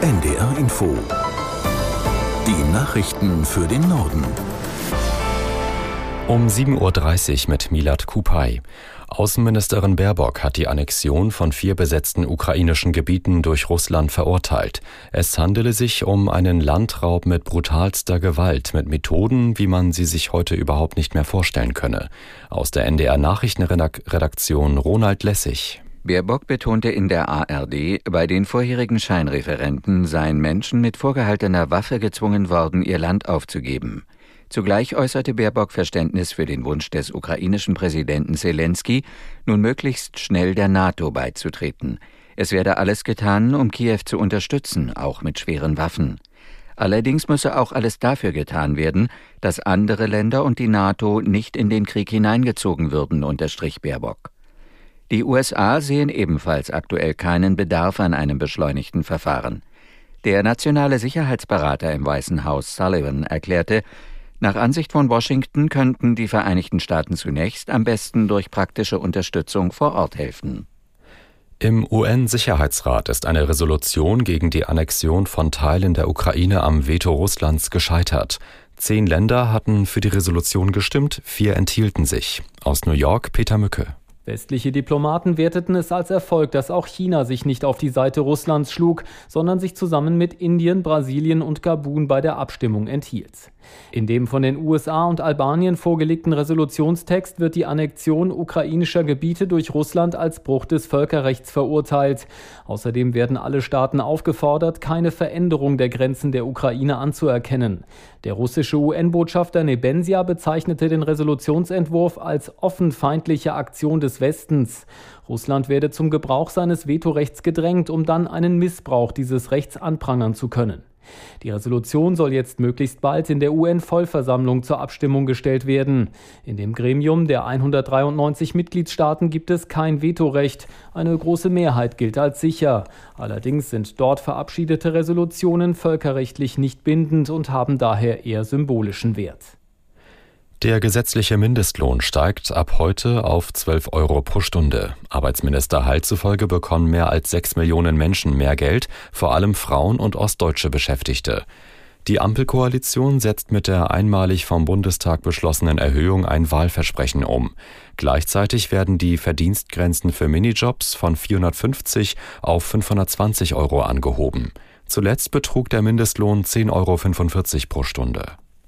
NDR Info. Die Nachrichten für den Norden. Um 7.30 Uhr mit Milad Kupay. Außenministerin Baerbock hat die Annexion von 4 besetzten ukrainischen Gebieten durch Russland verurteilt. Es handele sich um einen Landraub mit brutalster Gewalt, mit Methoden, wie man sie sich heute überhaupt nicht mehr vorstellen könne. Aus der NDR Nachrichtenredaktion Ronald Lessig. Baerbock betonte in der ARD, bei den vorherigen Scheinreferenten seien Menschen mit vorgehaltener Waffe gezwungen worden, ihr Land aufzugeben. Zugleich äußerte Baerbock Verständnis für den Wunsch des ukrainischen Präsidenten Selenskyj, nun möglichst schnell der NATO beizutreten. Es werde alles getan, um Kiew zu unterstützen, auch mit schweren Waffen. Allerdings müsse auch alles dafür getan werden, dass andere Länder und die NATO nicht in den Krieg hineingezogen würden, unterstrich Baerbock. Die USA sehen ebenfalls aktuell keinen Bedarf an einem beschleunigten Verfahren. Der nationale Sicherheitsberater im Weißen Haus, Sullivan, erklärte, nach Ansicht von Washington könnten die Vereinigten Staaten zunächst am besten durch praktische Unterstützung vor Ort helfen. Im UN-Sicherheitsrat ist eine Resolution gegen die Annexion von Teilen der Ukraine am Veto Russlands gescheitert. 10 Länder hatten für die Resolution gestimmt, 4 enthielten sich. Aus New York Peter Mücke. Westliche Diplomaten werteten es als Erfolg, dass auch China sich nicht auf die Seite Russlands schlug, sondern sich zusammen mit Indien, Brasilien und Gabun bei der Abstimmung enthielt. In dem von den USA und Albanien vorgelegten Resolutionstext wird die Annexion ukrainischer Gebiete durch Russland als Bruch des Völkerrechts verurteilt. Außerdem werden alle Staaten aufgefordert, keine Veränderung der Grenzen der Ukraine anzuerkennen. Der russische UN-Botschafter Nebenzia bezeichnete den Resolutionsentwurf als offen feindliche Aktion des Westens. Russland werde zum Gebrauch seines Vetorechts gedrängt, um dann einen Missbrauch dieses Rechts anprangern zu können. Die Resolution soll jetzt möglichst bald in der UN-Vollversammlung zur Abstimmung gestellt werden. In dem Gremium der 193 Mitgliedstaaten gibt es kein Vetorecht. Eine große Mehrheit gilt als sicher. Allerdings sind dort verabschiedete Resolutionen völkerrechtlich nicht bindend und haben daher eher symbolischen Wert. Der gesetzliche Mindestlohn steigt ab heute auf 12 Euro pro Stunde. Arbeitsminister Heil zufolge bekommen mehr als 6 Millionen Menschen mehr Geld, vor allem Frauen und ostdeutsche Beschäftigte. Die Ampelkoalition setzt mit der einmalig vom Bundestag beschlossenen Erhöhung ein Wahlversprechen um. Gleichzeitig werden die Verdienstgrenzen für Minijobs von 450 auf 520 Euro angehoben. Zuletzt betrug der Mindestlohn 10,45 Euro pro Stunde.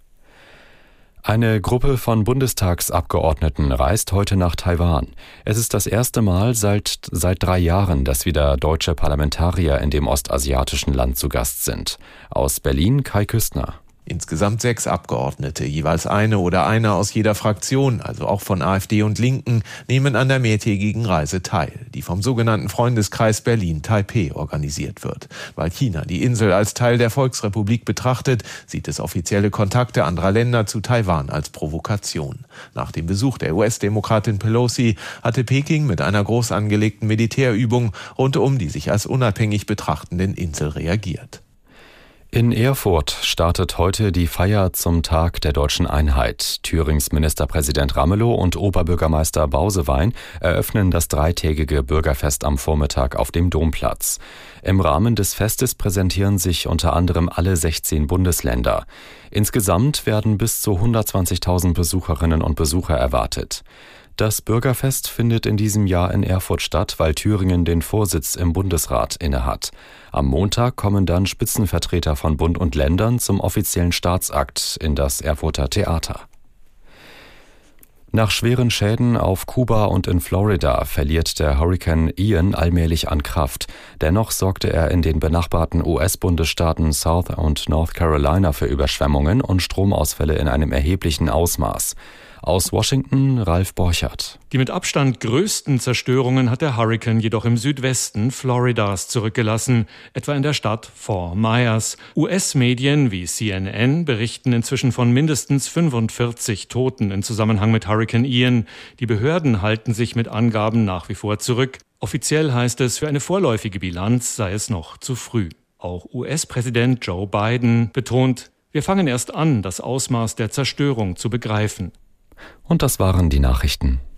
Eine Gruppe von Bundestagsabgeordneten reist heute nach Taiwan. Es ist das erste Mal seit 3 Jahren, dass wieder deutsche Parlamentarier in dem ostasiatischen Land zu Gast sind. Aus Berlin Kai Küstner. Insgesamt 6 Abgeordnete, jeweils eine oder einer aus jeder Fraktion, also auch von AfD und Linken, nehmen an der mehrtägigen Reise teil, die vom sogenannten Freundeskreis Berlin-Taipeh organisiert wird. Weil China die Insel als Teil der Volksrepublik betrachtet, sieht es offizielle Kontakte anderer Länder zu Taiwan als Provokation. Nach dem Besuch der US-Demokratin Pelosi hatte Peking mit einer groß angelegten Militärübung rund um die sich als unabhängig betrachtenden Insel reagiert. In Erfurt startet heute die Feier zum Tag der deutschen Einheit. Thürings Ministerpräsident Ramelow und Oberbürgermeister Bausewein eröffnen das 3-tägige Bürgerfest am Vormittag auf dem Domplatz. Im Rahmen des Festes präsentieren sich unter anderem alle 16 Bundesländer. Insgesamt werden bis zu 120.000 Besucherinnen und Besucher erwartet. Das Bürgerfest findet in diesem Jahr in Erfurt statt, weil Thüringen den Vorsitz im Bundesrat innehat. Am Montag kommen dann Spitzenvertreter von Bund und Ländern zum offiziellen Staatsakt in das Erfurter Theater. Nach schweren Schäden auf Kuba und in Florida verliert der Hurrikan Ian allmählich an Kraft. Dennoch sorgte er in den benachbarten US-Bundesstaaten South und North Carolina für Überschwemmungen und Stromausfälle in einem erheblichen Ausmaß. Aus Washington Ralf Borchert. Die mit Abstand größten Zerstörungen hat der Hurrikan jedoch im Südwesten Floridas zurückgelassen, etwa in der Stadt Fort Myers. US-Medien wie CNN berichten inzwischen von mindestens 45 Toten im Zusammenhang mit Hurrikan Ian. Die Behörden halten sich mit Angaben nach wie vor zurück. Offiziell heißt es, für eine vorläufige Bilanz sei es noch zu früh. Auch US-Präsident Joe Biden betont, wir fangen erst an, das Ausmaß der Zerstörung zu begreifen. Und das waren die Nachrichten.